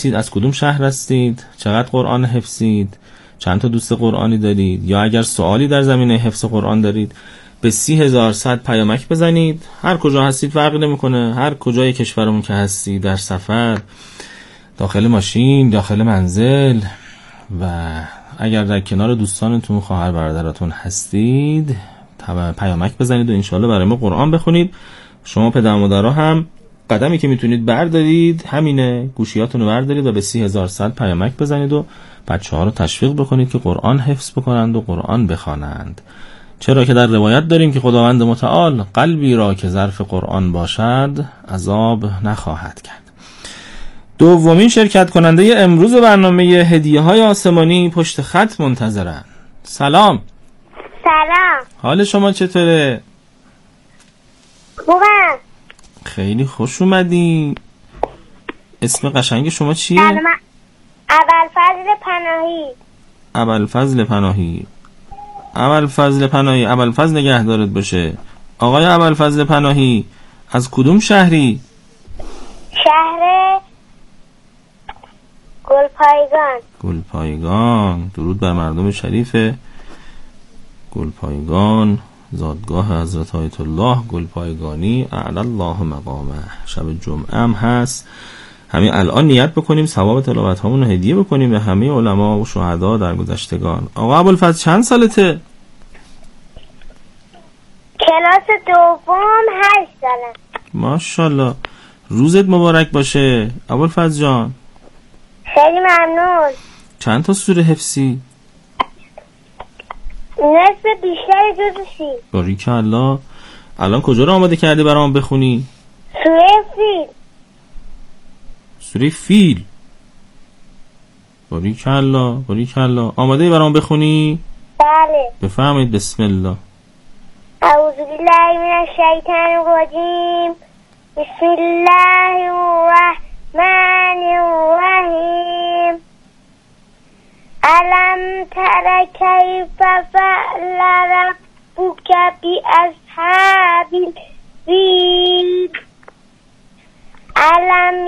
هستید؟ از کدوم شهر هستید؟ چقدر قرآن حفظید؟ چند تا دوست قرآنی دارید؟ یا اگر سوالی در زمینه حفظ قرآن دارید به 30,100 پیامک بزنید. هر کجا هستید فرقی نمیکنه، هر کجای کشورمون که هستید، در سفر، داخل ماشین، داخل منزل، و اگر در کنار دوستانتون، خواهر برادراتون هستید پیامک بزنید و انشالله برای ما قرآن بخونید. شما پدر مادرها هم قدمی که میتونید بردارید همینه، گوشیاتون رو بردارید و به 30,100 پیامک بزنید و بچه‌ها رو تشویق بکنید که قرآن حفظ بکنند و قرآن بخوانند. چرا که در روایت داریم که خداوند متعال قلبی را که ظرف قرآن باشد عذاب نخواهد کرد. دومین شرکت کننده امروز برنامه هدیه‌های آسمانی پشت خط منتظرن. سلام. سلام. حال شما چطوره؟ خوبم. خیلی خوش اومدی. اسم قشنگ شما چیه؟ سلام. ابوالفضل پناهی. ابوالفضل پناهی. ابوالفضل پناهی، ابوالفضل نگهدارت باشه. آقای ابوالفضل پناهی از کدوم شهری؟ شهر گلپایگان. گلپایگان. درود بر مردم شریف گلپایگان، زادگاه حضرت آیت الله گلپایگانی اعلی الله مقامه. شب جمعه هم هست. همین الان نیت بکنیم ثواب تلاوت هامون رو هدیه بکنیم به همه علما و شهدا در گذشتگان. آقا ابوالفضل چند سالته؟ کلاس دوم 8 سالم. ماشاءالله. روزت مبارک باشه ابوالفضل جان. خیلی ممنون. چند تا سوره حفظی؟ نصف بیشتر جزو 30. باریکالله. الان کجا رو آماده کردی برام بخونی؟ سوره فیل. سوره فیل. باریکالله باریکالله. آماده برام بخونی؟ بله. بفرمایید. بسم الله. اعوذ بالله من الشیطان الرجیم. بسم الله الرحمن الرحیم. الم تر کیف فعل ربک باصحاب الفیل. الم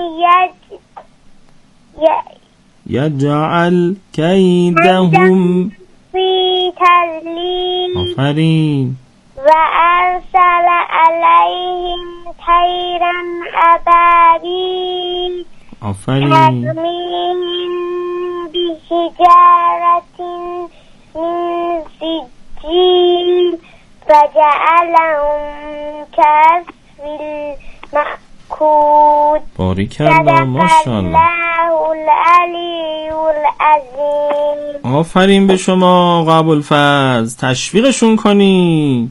یجعل کیدهم فی تضلیل. آفرین. و ارسل علیهم طیرا ابابیل. آفرین. ترمیهم بحجارة من سجیل فجعلهم كعصف مأکول. باریکالله ماشاءالله. العلی العظیم. آفرین به شما آقا ابوالفضل. تشویقشون کنید.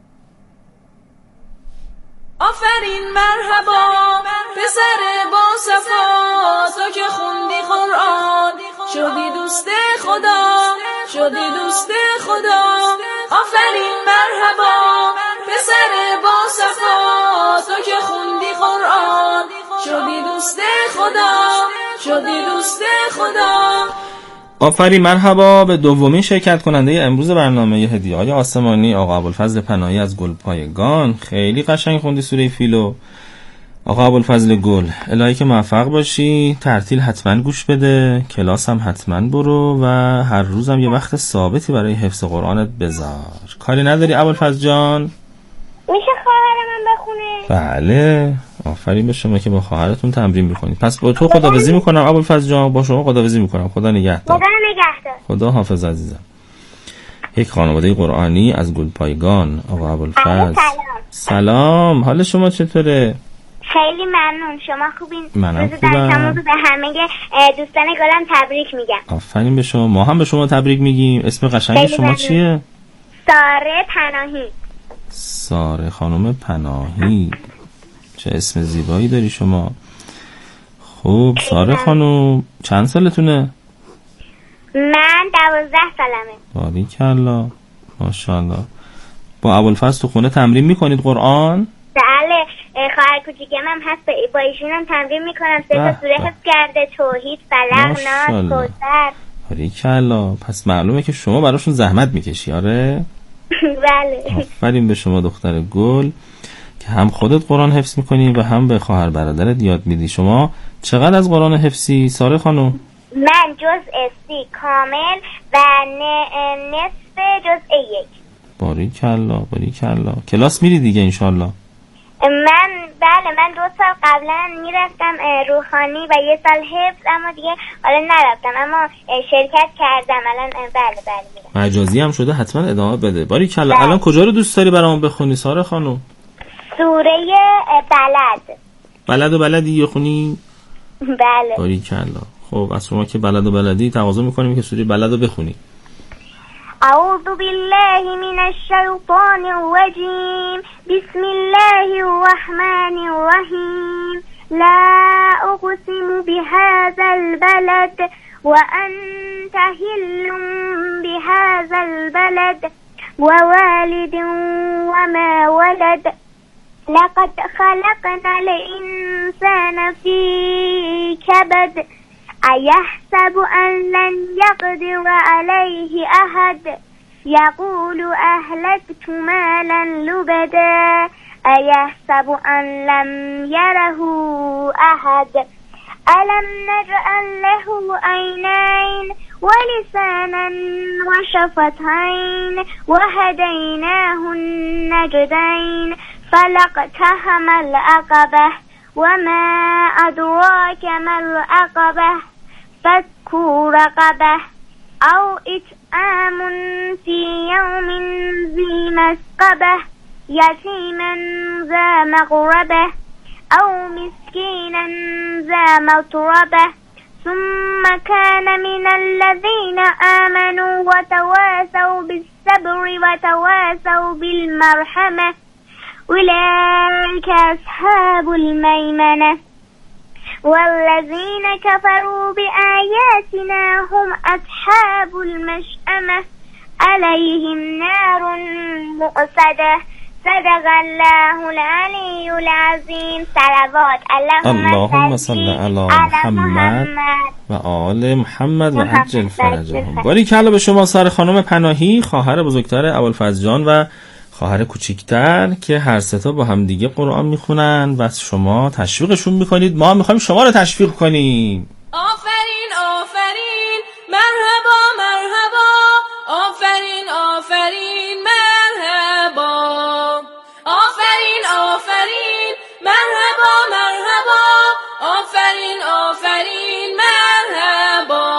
آفرین مرحبا پسر با صفا، تو که خوندی قرآن شدی دوست خدا، شدی دوست خدا. آفرین مرحبا پسر با صفا، تو که خوندی قرآن شدی دوست خدا، شدی دوست خدا. آفرین مرحبا به دومین شرکت کننده امروز برنامه هدیه‌های آسمانی آقا ابوالفضل پناهی از گلپایگان. خیلی قشنگ خوندی سوره فیلو آقا ابوالفضل گل. الهی که موفق باشی. ترتیل حتما گوش بده، کلاس هم حتما برو و هر روزم یه وقت ثابتی برای حفظ قرآنت بذار. کاری نداری ابوالفضل جان؟ میشه خواهر من بخونه؟ بله. آفرین به شما که با خواهرتون تمرین میکنید. پس با تو خداحافظی میکنم ابوالفضل جان. با شما خداحافظی میکنم. خدا نگهدار. خدا نگهدار. خدا حافظ عزیزم. یک خانواده قرآنی از گلپایگان. آقا ابوالفضل سلام. حال شما چطوره؟ خیلی ممنون. شما خوبین؟ منم خوبم. به همه دوستان گلم تبریک میگم. آفرین به شما. ما هم به شما تبریک میگیم. اسم قشنگ شما ممنون. چیه؟ ساره پناهی. ساره خانم پناهی. چه اسم زیبایی داری شما. خوب ساره خانم چند سالتونه؟ من 12 سالمه. باریکالله ماشاءالله. با ابوالفضل تو خونه تمرین میکنید قرآن؟ بله. خواهر کوچیکم هم هست، با ایشون هم تمرین میکنم. 3 تا سوره حفظ کرده: توحید، فلق، ناس، کوثر. باریکالله. پس معلومه که شما براشون زحمت میکشی. آره بله. آفرین به شما دختر گل که هم خودت قرآن حفظ میکنی و هم به خواهر برادرت یاد میدی. شما چقدر از قرآن حفظی ساره خانم؟ من جزء 30 کامل و نصف جزء 1. باریکلا باریکلا. کلاس میری دیگه انشالله؟ من 2 سال قبلا میرفتم روحانی و 1 سال حفظ، اما دیگه حالا نرفتم، اما شرکت کردم الان. بله میرم. مجازی هم شده، حتما ادامه بده. باریکلا. الان کجا رو دوست داری برامون بخونی ساره خانم؟ سوره بلد. بلدی بخونی؟ بله. باریکلا. خب از شما که بلدی تقاضا میکنیم که سوره بلد رو بخونی. اعوذ بالله من الشیطان الرجیم. بسم الله الرحمن الرحیم. لا اقسم بهذا البلد وانت حل بهذا البلد ووالد وما ولد. لقد خلقنا الانسان في كبد. أيحسب أن لن يقدر عليه أحد. يقول أهلكت مالا لبدا. أيحسب أن لم يره أحد. ألم نجعل له عينين ولسانا وشفتين وهديناه النجدين فلاقتحم العقبة وما أدراك ما العقبة فك رقبة أو إطعام في يوم ذي مسغبة يتيما ذا مقربة أو مسكينا ذا متربة ثم كان من الذين آمنوا وتواصوا بالصبر وتواصوا بالمرحمة أولئك أصحاب الميمنة. والذين كفروا بآياتنا هم أصحاب المشأمة عليهم نار مؤصدة. صدق الله العلی العظیم. صلوات اللهم صل علی محمد و آل محمد و عجل فرجهم. باریکلا به شما ساره خانم پناهی، خواهر بزرگتر ابوالفضل جان و خواهر کوچیکتر که هر سه تا با هم دیگه قرآن میخونن و شما تشویقشون میکنید. ما هم میخوایم شما رو تشویق کنیم. آفرین آفرین مرحبا مرحبا. آفرین آفرین مرحبا. آفرین آفرین مرحبا مرحبا. آفرین آفرین مرحبا.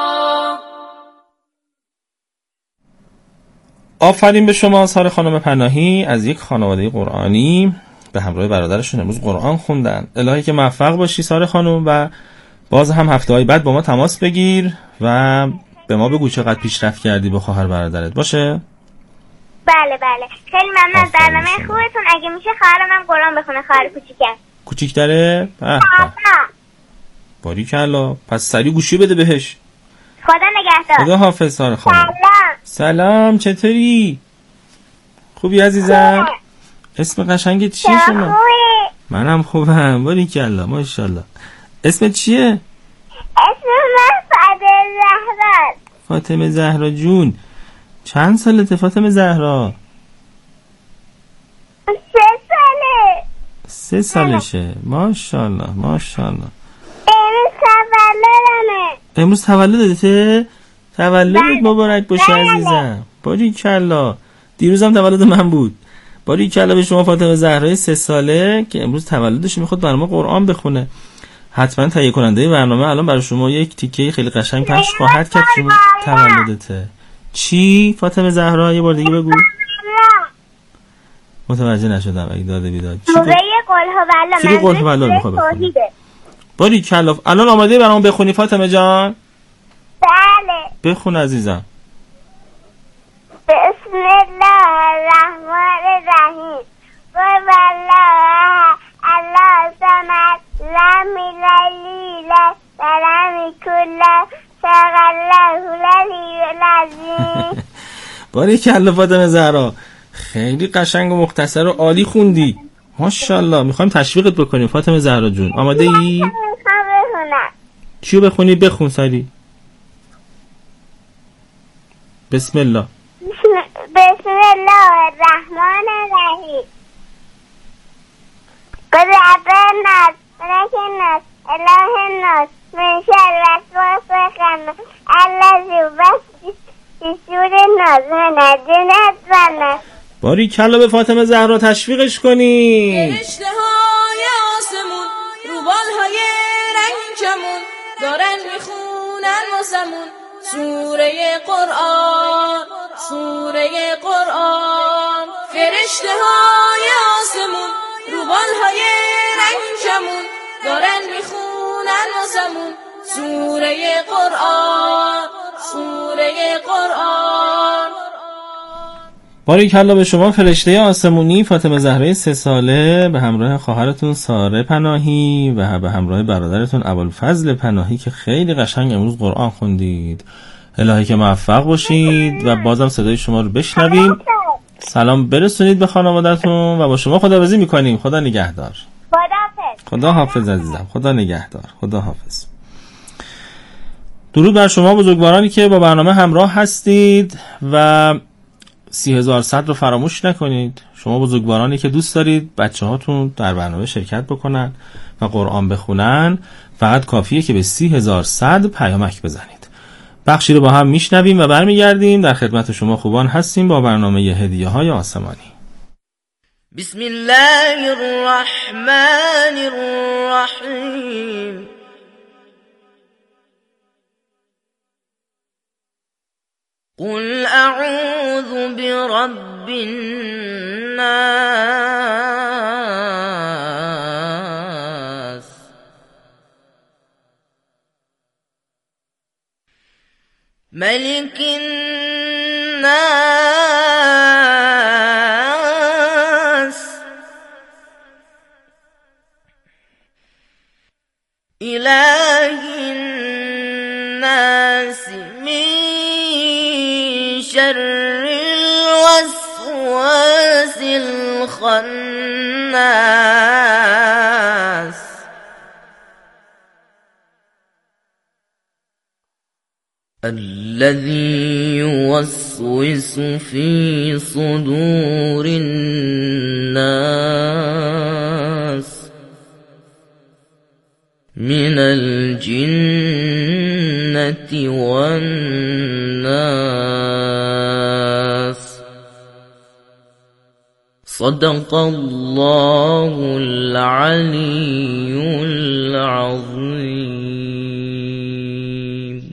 آفرین به شما ساره خانم پناهی از یک خانواده قرآنی به همراه برادرشون امروز قرآن خوندن. الهی که موفق باشی ساره خانم و باز هم هفته‌های بعد با ما تماس بگیر و به ما بگو چقدر پیشرفت کردی با خواهر برادرت. باشه؟ بله خیلی ممنون از برنامه خوبتون. اگه میشه خواهرم قرآن بخونه، خواهر کوچیکتره؟ باریکلا. پس سری گوشی بده بهش. خدا نگهدار. خدا حافظ ساره خانم. سلام چطوری؟ خوبی عزیزم؟ اسم قشنگت چیه شما؟ منم خوبم. باریکلا ماشاءالله. اسمت چیه؟ اسم من فاطمه زهرا جون. چند سالته فاطمه زهرا؟ 3 ساله. 3 سالشه. ماشاءالله. امروز تولدته؟ تولدت مبارک باشه عزیزم. باریکلا. دیروزم تولد من بود. باریکلا به شما فاطمه زهرای 3 ساله که امروز تولدش میخواد برای ما قرآن بخونه. حتما تهیه کننده برنامه الان برای شما یک تیکه خیلی قشنگ پخش خواهد کرد. شما تولدته. چی فاطمه زهرا؟ یه بار دیگه بگو. متوجه نشدم. اگه داده بیداد سوره قل هو الله میخواد بخونه. باریکلا. الان آماده برام بخونی فاطمه جان؟ بله. بخون عزیزم. بسم الله الرحمن الرحیم. قل والله الله صمد لم یلد ولم یولد صدق الله العلی العظیم. باریکلا فاطمه زهرا. خیلی قشنگ و مختصر و عالی خوندی. ماشاءالله. میخوایم تشویقت بکنیم فاطمه زهرا جون. آماده ای؟ میخوام بخونم. چیو بخونی؟ بخون سری. بسم الله. بسم الله الرحمن الرحیم. قل رب الناس ملک الناس اله الناس من شر وسواس الخناس الذی یوسوس فی صدور الناس من الجنة والناس. باریکلا به فاطمه زهرا تشویقش کنی. فرشته های آسمون رو بالهای رنگ کمون دارن میخونن واسمون سوره قرآن سوره قرآن. فرشته های آسمون رو بالهای رنگ کمون دارن میخونن واسمون سوره قرآن سوره قرآن. باریکلا به شما فرشته آسمونی فاطمه زهرا 3 ساله به همراه خواهرتون ساره پناهی و به همراه برادرتون ابوالفضل پناهی که خیلی قشنگ امروز قرآن خوندید. الهی که موفق باشید و بازم صدای شما رو بشنویم. سلام برسونید به خانواده‌تون و با شما خداحافظی میکنیم. خدا نگهدار. خدا حافظ عزیزم. خدا نگهدار. خدا حافظ. درود بر شما بزرگوارانی که با برنامه همراه هستید و 30,000 رو فراموش نکنید. شما بزرگوارانی که دوست دارید بچه هاتون در برنامه شرکت بکنن و قرآن بخونن فقط کافیه که به 30,000 پیامک بزنید. بخشی رو با هم میشنویم و برمیگردیم. در خدمت شما خوبان هستیم با برنامه هدیه های آسمانی. بسم الله الرحمن الرحیم. قل اعوذ برب الناس ملك الناس إله الناس من شر الوسواس الخناس الذي يوسوس في صدور الناس من الجنة والناس. صدق الله العلي العظيم.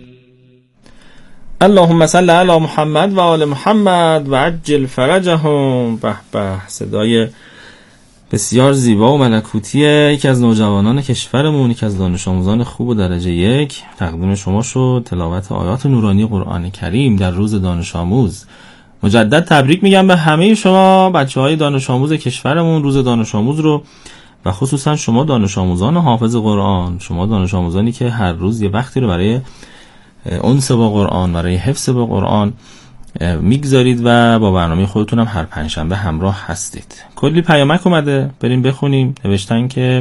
اللهم صل علی محمد و آل محمد و عجل فرجهم. به به، صدای بسیار زیبا و ملکوتیه. یکی از نوجوانان کشورمون، یکی از دانش آموزان خوب و درجه 1 تقدیم شما شد تلاوت آیات نورانی قرآن کریم در روز دانش آموز. مجدد تبریک میگم به همه شما بچه‌های دانش آموز کشورمون روز دانش آموز رو و خصوصا شما دانش آموزان حافظ قرآن، شما دانش آموزانی که هر روز یه وقتی رو برای انس با قرآن، برای حفظ با قرآن میگذارید و با برنامه خودتون هم هر پنجشنبه همراه هستید. کلی پیامک اومده، بریم بخونیم. نوشتن که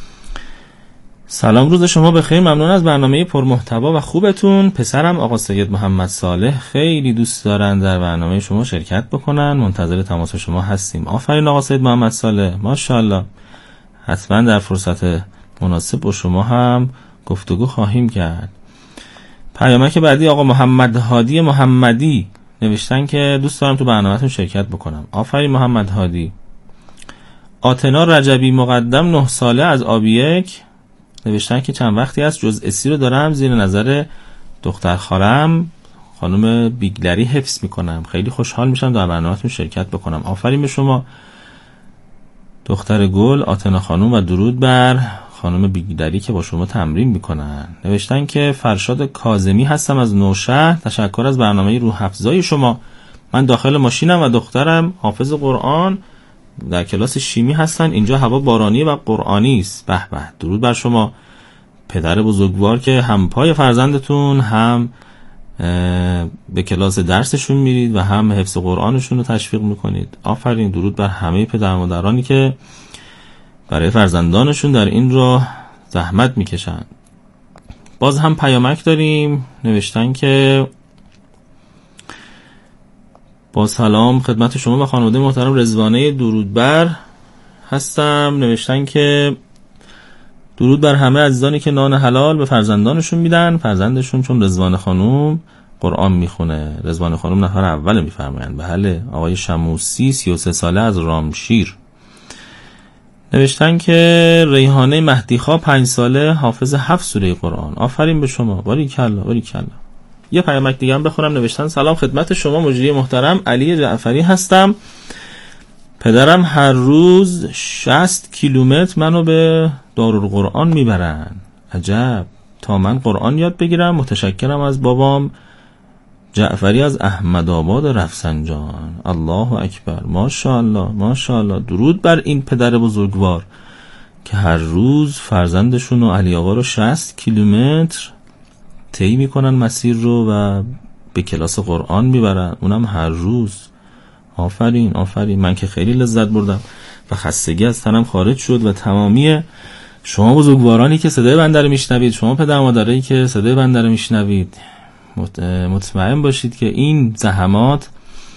سلام، روز شما بخیر، ممنون از برنامه پرمحتوا و خوبتون. پسرم آقا سید محمد صالح خیلی دوست دارن در برنامه شما شرکت بکنن، منتظر تماس شما هستیم. آفرین آقا سید محمد صالح، ماشاءالله. حتما در فرصت مناسب با شما هم گفتگو خواهیم کرد. پیامک بعدی آقا محمد هادی محمدی نوشتن که دوست دارم تو برنامه‌تون شرکت بکنم. آفرین محمد هادی. آتنا رجبی مقدم 9 ساله از آبیک نوشتن که چند وقتی است جزء سی رو دارم زیر نظر دختر خالم خانم بیگلری حفظ میکنم. خیلی خوشحال میشم در برنامه‌تون شرکت بکنم. آفرین به شما دختر گل، آتنا خانم و درود بر خانم بیگلری که با شما تمرین میکنن. نوشتن که فرشاد کاظمی هستم از نوشهر، تشکر از برنامه روح افزای شما. من داخل ماشینم و دخترم حافظ قرآن در کلاس شیمی هستن. اینجا هوا بارانی و قرآنی است. به به، درود بر شما پدر بزرگوار که هم پای فرزندتون هم به کلاس درسشون میرید و هم حفظ قرآنشون رو تشویق میکنید. آفرین، درود بر همه پدر مادرانی که برای فرزندانشون در این راه زحمت میکشن. باز هم پیامک داریم. نوشتن که با سلام خدمت شما و خانواده محترم رضوانه درودبر هستم. نوشتن که درود بر همه عزیزانی که نان حلال به فرزندانشون میدن. فرزندشون چون رضوان خانوم قرآن میخونه، رضوان خانوم نفر اول میفرمایند. بله، آقای شموسی 33 ساله از رامشیر نوشتن که ریحانه مهدیخا 5 ساله حافظ 7 سوره قرآن. آفرین به شما، باریکلا باریکلا. یه پیامک دیگه هم بخونم. نوشتن سلام خدمت شما مجری محترم، علی جعفری هستم. پدرم هر روز 60 کیلومتر منو به دارالقرآن میبرن. عجب، تا من قرآن یاد بگیرم. متشکرم از بابام جعفری از احمدآباد رفسنجان. الله اکبر، ماشاءالله ماشاءالله. درود بر این پدر بزرگوار که هر روز فرزندشون و علی آقا رو 60 کیلومتر طی میکنن مسیر رو و به کلاس قرآن میبرن، اونم هر روز. آفرین آفرین. من که خیلی لذت بردم و خستگی از تنم خارج شد. و تمامی شما بزرگوارانی که صدای بنده رو میشنوید، شما پدر مادرایی که صدای بنده رو میشنوید، مطمئن باشید که این زحمات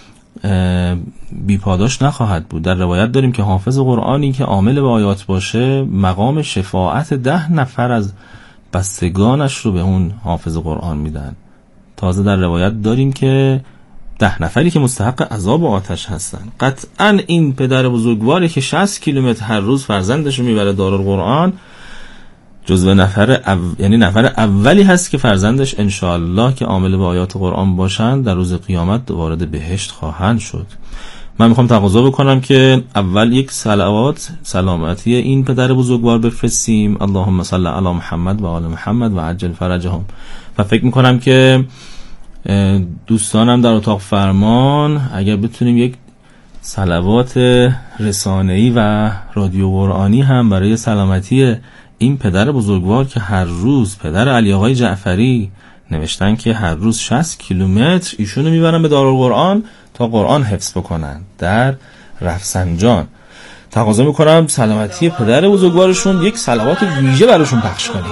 بیپاداش نخواهد بود. در روایت داریم که حافظ قرآنی که عامل به آیات باشه مقام شفاعت 10 نفر از بستگانش رو به اون حافظ قرآن میدن. تازه در روایت داریم که 10 نفری که مستحق عذاب و آتش هستن. قطعا این پدر بزرگواری که 60 کیلومتر هر روز فرزندش رو میبره دارالقرآن جزو نفر اولی هست که فرزندش انشاءالله که عامل به آیات قرآن باشند در روز قیامت وارد بهشت خواهند شد. من میخوام تقاضا بکنم که اول یک صلوات سلامتی این پدر بزرگوار بفرستیم. اللهم صل علی محمد و آل محمد و عجل فرجهم. و فکر میکنم که دوستانم در اتاق فرمان اگر بتونیم یک صلوات رسانه‌ای و رادیو قرآنی هم برای سلامتی این پدر بزرگوار که هر روز، پدر علی آقای جعفری نوشتن که هر روز 60 کیلومتر ایشونو میبرن به دارالقرآن تا قرآن حفظ بکنن در رفسنجان. تقاضا میکنم سلامتی پدر بزرگوارشون یک صلوات ویژه براشون پخش کنیم.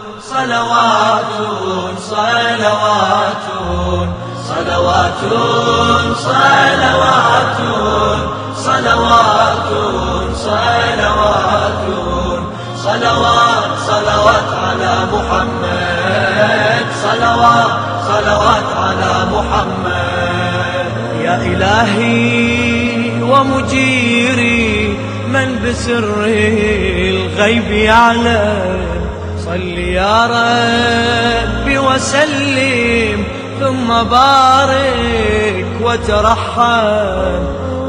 صلواتون صلواتون صلواتون صلواتون صلواتون صلواتون صلوات صلوات على محمد صلوات صلوات على محمد. يا إلهي ومجيري من بسر الغيب يعلم، صل يا ربي وسلم ثم بارك وترحم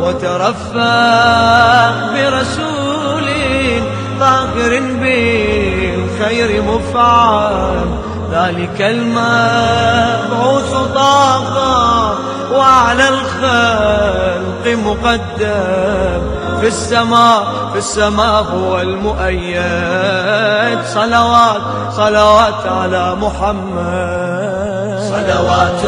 وترفق برسول طاهر بالخير مفعم، ذلك المبعوث طاقة وعلى الخلق مقدم، في السماء هو المؤيد. صلوات صلوات على محمد صلوات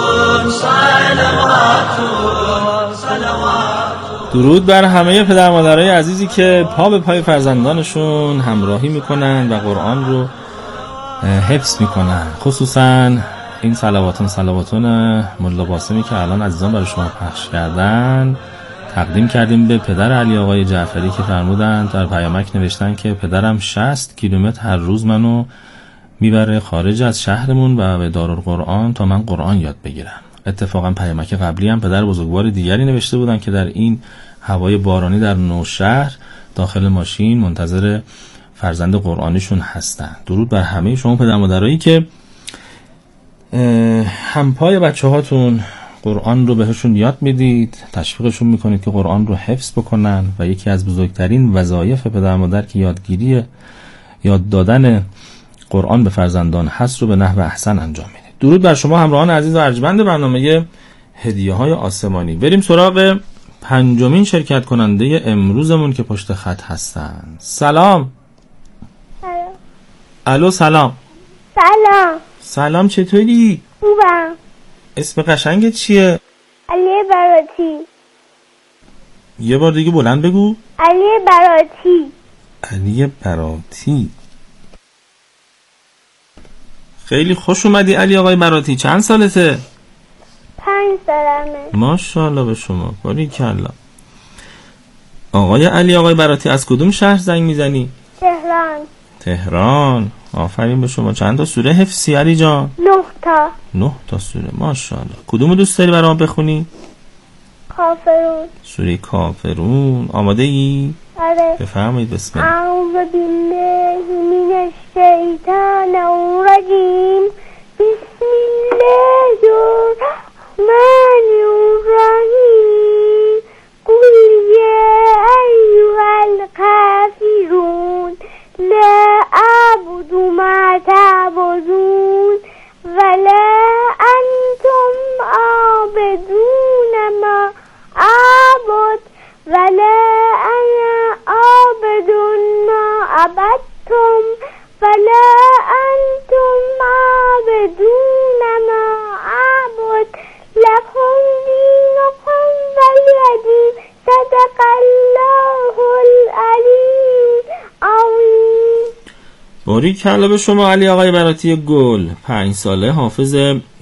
صلوات صلوات. درود بر همه پدر مادرای عزیزی که پا به پای فرزندانشون همراهی میکنن و قرآن رو حفظ میکنن. خصوصا این صلواتون ملا قاسمی که الان عزیزان برای شما پخش کردن تقدیم کردیم به پدر علی آقای جعفری که فرمودن در پیامک نوشتن که پدرم 60 کیلومتر هر روز منو میبره خارج از شهرمون و به دارالقرآن تا من قرآن یاد بگیرم. اتفاقا پیامک قبلی هم پدر بزرگوار دیگری نوشته بودن که در این هوای بارانی در نوشهر داخل ماشین منتظر فرزند قرآنیشون هستن. درود بر همه شما پدر مادرایی که همپای بچه هاتون قرآن رو بهشون یاد میدید، تشویقشون میکنید که قرآن رو حفظ بکنن و یکی از بزرگترین وظایف پدر مادر که یاد دادن قرآن به فرزندان هست رو به نحو احسن انجام میدید. درود بر شما همراهان عزیز و ارجمند برنامه هدیه های آسمانی. بریم سراغ 5مین شرکت کننده امروزمون که پشت خط هستن. سلام. الو سلام. سلام چطوری؟ خوبم. اسم قشنگت چیه؟ علی براتی. یه بار دیگه بلند بگو. علی براتی. علی براتی. خیلی خوش اومدی علی آقای براتی. چند سالته؟ 5 سالمه. ماشاءالله به شما، باریکلا. آقای علی آقای براتی از کدوم شهر زنگ میزنی؟ تهران. آفرین به شما. چند تا سوره حفظی علی جان؟ 9 تا. 9 تا سوره، ماشاءالله. کدومو دوست داری برام بخونی؟ کافرون. سوره کافرون. آماده ای؟ آره. بفرمایید. بسم الله. اعوذ بالله من الشیطان الرجیم. بسم الله الرحمن الرحیم. قل یا ایها الکافرون لا اعبد ما تعبدون ولا انتم عابدون ما اعبد ولا انا عابد ما عبدتم ولا انتم عابدون ما اعبد لكم دينكم ولي دين. صدق الله العلی العظیم. باریکلا به شما علی آقای براتی گل. 5 ساله، حافظ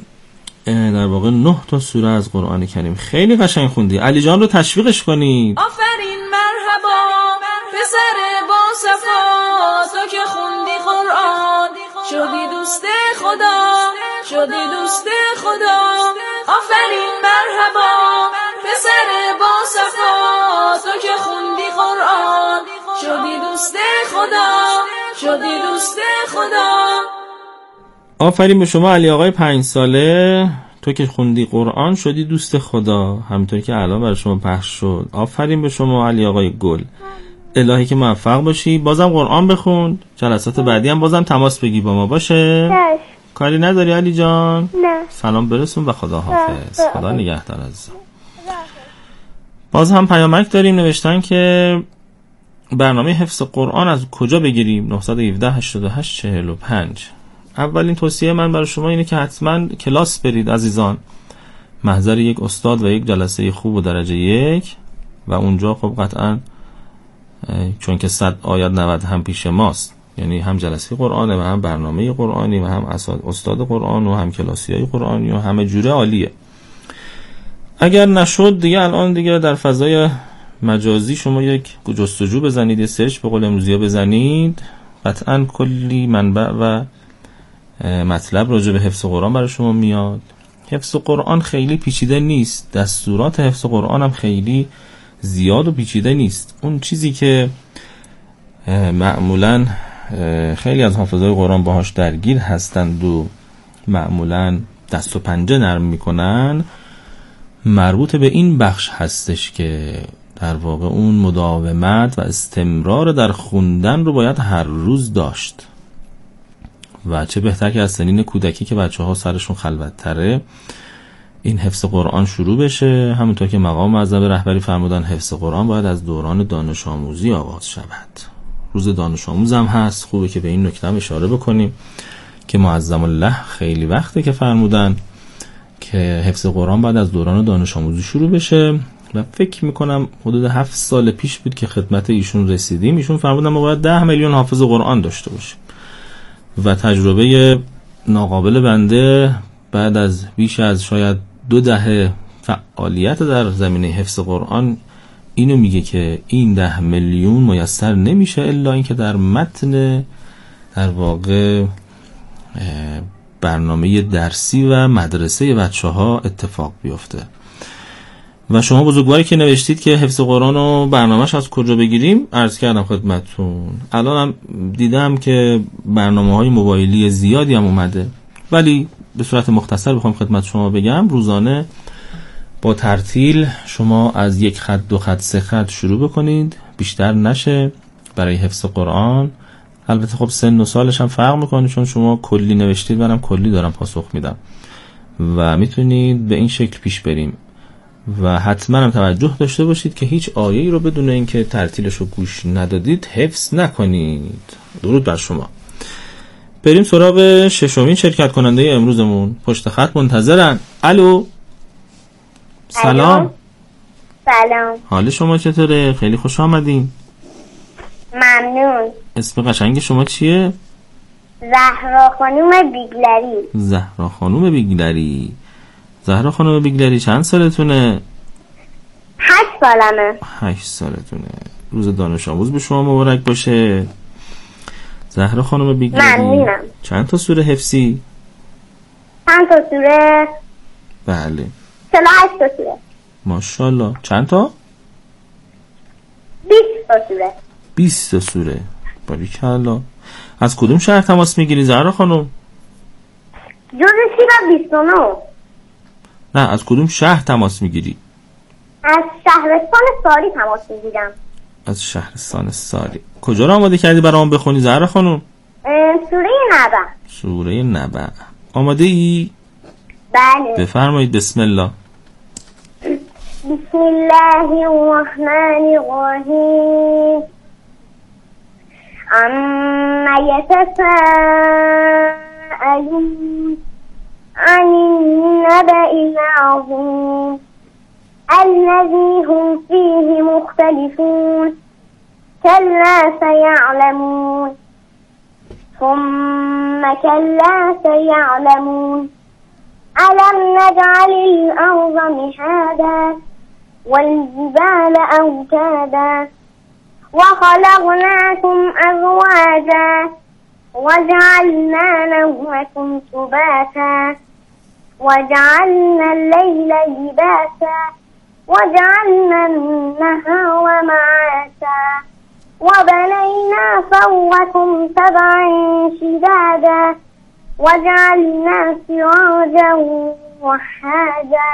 در واقع 9 تا سوره از قرآن کریم. خیلی قشنگ خوندی. علی جان رو تشویقش کنید. آفرین مرحبا پسر با صفا، تو که خوندی قرآن شدی دوست خدا، شدی دوست خدا. آفرین مرحبا پسر با صفا، تو که خوندی قرآن شدی دوست خدا، شدی دوست خدا. آفرین به شما علی آقای 5 ساله، تو که خوندی قرآن شدی دوست خدا، همینطور که الان برای شما پخش شد. آفرین به شما علی آقای گل. الهی که موفق باشی. بازم قرآن بخون. جلسات بعدی هم بازم تماس بگی با ما، باشه؟ چشم. کاری نداری علی جان؟ نه. سلام برسون و خدا حافظ. خدا نگهدار عزیزم. باز هم پیامک داریم، نوشتن که برنامه حفظ قرآن از کجا بگیریم؟ 917 88 45. اولین توصیه من برای شما اینه که حتما کلاس برید عزیزان، محضر یک استاد و یک جلسه خوب و درجه 1 و اونجا خب قطعا چون که 100 آیت 90 هم پیش ماست، یعنی هم جلسه قرآنه و هم برنامه قرآنی و هم استاد قرآن و هم کلاسی های قرآنی و همه جوره عالیه. اگر نشد دیگه الان دیگه در فضای مجازی شما یک جستجو بزنید، یه سرچ به قول امروزی ها بزنید، قطعا کلی منبع و مطلب راجع به حفظ قرآن برای شما میاد. حفظ قرآن خیلی پیچیده نیست، دستورات حفظ قرآن هم خیلی زیاد و پیچیده نیست. اون چیزی که معمولا خیلی از حافظای قرآن باهاش درگیر هستند و معمولا دست و پنجه نرم میکنن، مربوط به این بخش هستش که در واقع اون مداومت و استمرار در خوندن رو باید هر روز داشت و چه بهتر که از سنین کودکی که بچه ها سرشون خلوت تره این حفظ قرآن شروع بشه. همونطور که مقام معظم رهبری فرمودن حفظ قرآن باید از دوران دانش آموزی آغاز شود. روز دانش آموز هم هست، خوبه که به این نکته هم اشاره بکنیم که معظم الله خیلی وقته که فرمودن که حفظ قرآن باید از دوران دانش آموزی شروع بشه و فکر میکنم حدود 7 سال پیش بود که خدمت ایشون رسیدیم. ایشون فرمودن ما باید 10 میلیون حافظ قرآن داشته باشیم و تجربه ناقابل بنده بعد از بیش از شاید 2 دهه فعالیت در زمینه حفظ قرآن اینو میگه که این 10 میلیون میسر نمیشه الا اینکه در متن در واقع برنامه درسی و مدرسه بچه ها اتفاق بیفته. و شما بزرگواری که نوشتید که حفظ قرآن و برنامهش از کجا بگیریم، عرض کردم خدمتتون. الان هم دیدم که برنامه های موبایلی زیادی هم اومده، ولی به صورت مختصر بخوام خدمت شما بگم، روزانه با ترتیل شما از 1 خط 2 خط 3 خط شروع بکنید، بیشتر نشه برای حفظ قرآن. البته خب سن و سالش هم فرق میکنه، چون شما کلی نوشتید منم کلی دارم پاسخ میدم و میتونید به این شکل پیش بریم. و حتما هم توجه داشته باشید که هیچ آیه‌ای رو بدون اینکه ترتیلش رو گوش ندادید حفظ نکنید. درود بر شما. بریم سراغ ششمین شرکت کننده امروزمون. پشت خط منتظرن. الو. سلام. سلام. حال شما چطوره؟ خیلی خوش آمدین. ممنون. اسم قشنگ شما چیه؟ زهرا خانوم بیگلری. زهرا خانوم بیگلری. زهرا خانوم بیگلری چند سالتونه؟ 8 سالمه. 8 سالتونه. روز دانش آموز به شما مبارک باشه. زهرا خانم بیگلری ممنونم. چند تا سوره حفظی؟ چند تا سوره؟ بله 48 تا سوره. ماشاءالله. چند تا؟ 20 تا سوره. 20 تا سوره. باریکالله. از کدوم شهر تماس میگیری زهرا خانم؟ جز 29. نه، از کدوم شهر تماس میگیری؟ از شهرستان ساری تماس میگیرم. از شهرستان ساری. کجا رو آماده کردی برام بخونی زهرا خانم؟ سوره نبأ. سوره نبأ. آماده ای؟ بله. بفرمایید. بسم الله. بسم الله الرحمن الرحیم. عما يتساءلون عن النبأ العظيم الذي هم فيه مختلفون كلا سيعلمون ثم كلا سيعلمون ألم نجعل الأرض مهادا والجبال أوتادا وخلقناكم أزواجا وجعلنا نومكم سباتا وجعلنا الليل لباسا وجعلنا النهار معاشا وبنينا فوقكم سبعا شدادا وجعلنا سراجا وحاجا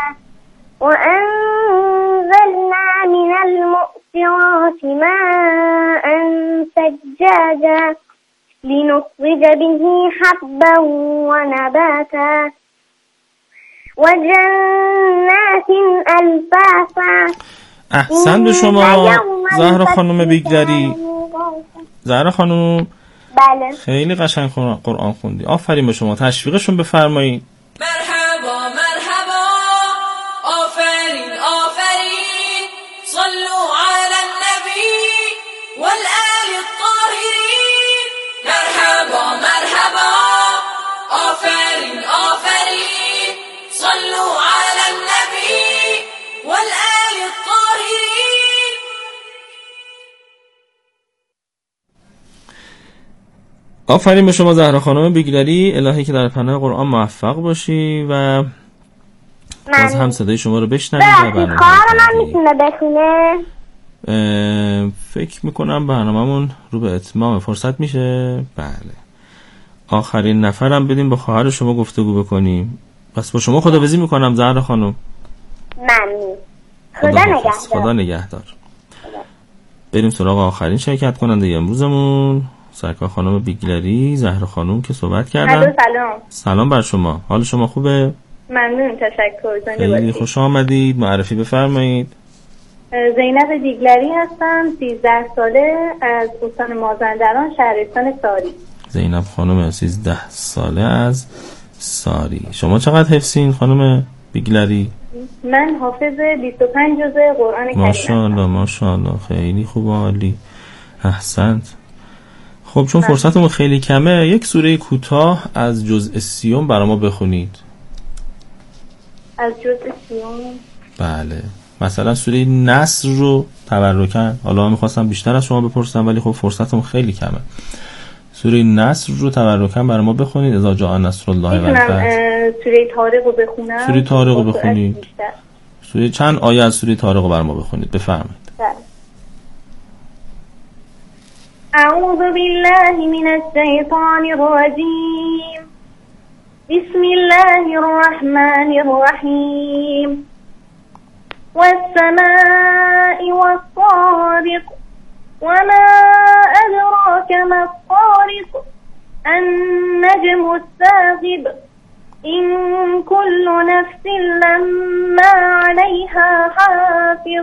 وأنزلنا من المؤسرات ماء ثجاجا لنخرج به حبا ونباتا وجنات ألفافا. احسن به شما زهرا خانم بیگلری. زهرا خانم بله خیلی قشنگ قرآن خوندی. آفرین به شما. تشویقشون بفرمایید. مرحبا مرحبا آفرین آفرین صلوا علی النبی والآل الطاهرین. مرحبا مرحبا آفرین آفرین صلوا علی النبی والآل الطاهرین. آفرین به شما زهرا خانم بیگلری. الهی که در پناه قرآن موفق باشی و باز هم صدای شما رو بشنویم. خواهر من میتونه بخونه؟ فکر میکنم برنامه‌مون رو به اتمام فرصت میشه. بله آخرین نفرم بدیم با خواهر شما گفتگو بکنیم. پس با شما خداحافظی میکنم زهرا خانم. ممنون. خدا نگهدار. خدا نگهدار. بریم سراغ آخرین شرکت کننده امروزمون، سرکار خانم بیگلری. زهرا خانم که صحبت کردن. سلام. سلام بر شما. حال شما خوبه؟ ممنون، تشکر. خیلی خوش آمدید. معرفی بفرمایید. زینب بیگلری هستم، 13 ساله، از استان مازندران، شهرستان ساری. زینب خانم 13 ساله از ساری. شما چقدر حفظین خانم بیگلری؟ من حافظ 25 جزء قرآن کریم. ماشاءالله ماشاءالله. خیلی خوب، عالی، احسنت. خب چون فرصتمون خیلی کمه، یک سوره کوتاه از جزء 30 برای ما بخونید. از جزء 30؟ بله. مثلا سوره نصر رو تبرکن، حالا من می‌خواستم بیشتر از شما بپرسم ولی خب فرصتمون خیلی کمه. سوره نصر رو تبرکن برای ما بخونید. اذا جاء نصر الله والفتح. سوره طارق رو بخونم؟ سوره طارق رو بخونید. سوره چند آیه از سوره طارق رو برای ما بخونید. بفرمایید. اعوذ بالله من الشیطان الرجیم. بسم الله الرحمن الرحیم. والسماء والطارق وما أدراك ما الطارق النجم الثاقب إن كل نفس لما عليها حافظ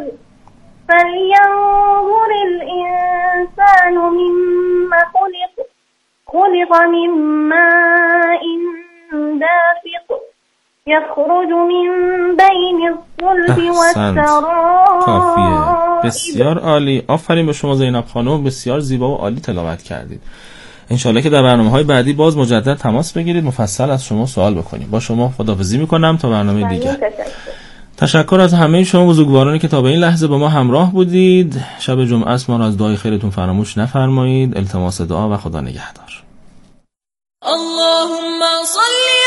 فلينظر الإنسان مما خلق من ماء دافق يخرج من بين الصلب والترائب. کافیه. بسیار عالی. آفرین به شما زینب خانم، بسیار زیبا و عالی تلاوت کردید. انشالله که در برنامه‌های بعدی باز مجدد تماس بگیرید، مفصل از شما سوال بکنیم. با شما خداحافظی میکنم تا برنامه دیگر. تشکر از همه شما بزرگوارانی که تا به این لحظه با ما همراه بودید. شب جمعه است، ما را از دعای خیرتون فراموش نفرمایید. التماس دعا و خدا نگهدار. اللهم صل